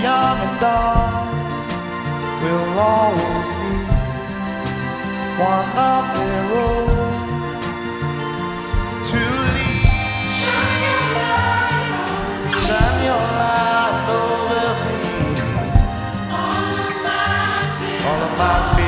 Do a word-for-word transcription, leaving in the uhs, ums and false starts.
young and I will always be one of their own to lead. Shine your light over me. All of my fears.